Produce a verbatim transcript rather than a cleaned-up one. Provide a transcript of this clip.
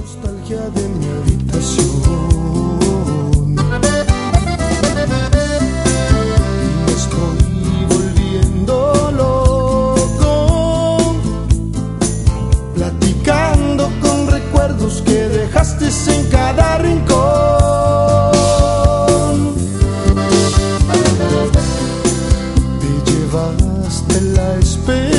nostalgia de mi habitación y me estoy volviendo loco, platicando con recuerdos que dejaste en cada rincón. Te llevaste la esperanza